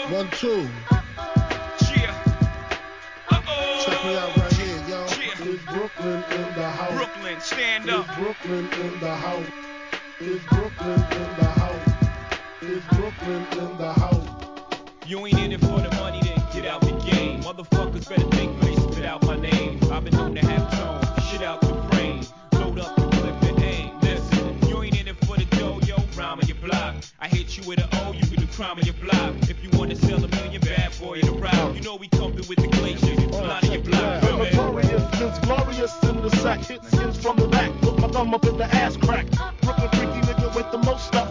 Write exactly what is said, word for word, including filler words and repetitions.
One, two. Yeah. Uh-oh. Check me out right here, yo. Yeah. It's Brooklyn in the house. Brooklyn, stand up. It's Brooklyn in the house. It's Brooklyn in the house. It's Brooklyn in the house. You ain't in it for the money, then get out the game. Motherfuckers better think when they spit out my name. I've been known to have tone, shit out the brain. Load up the clip and aim. Listen, you ain't in it for the dough, yo, rhyme on your block. I hit you with an O, you can do crime on your block. If you wanna sell a million, bad boy in the route. You know we come through with the glaciers, line on your block. The notorious is glorious in the sack. Hit skins from the back. Put my thumb up in the ass crack. Brooklyn freaky nigga with the most stuff.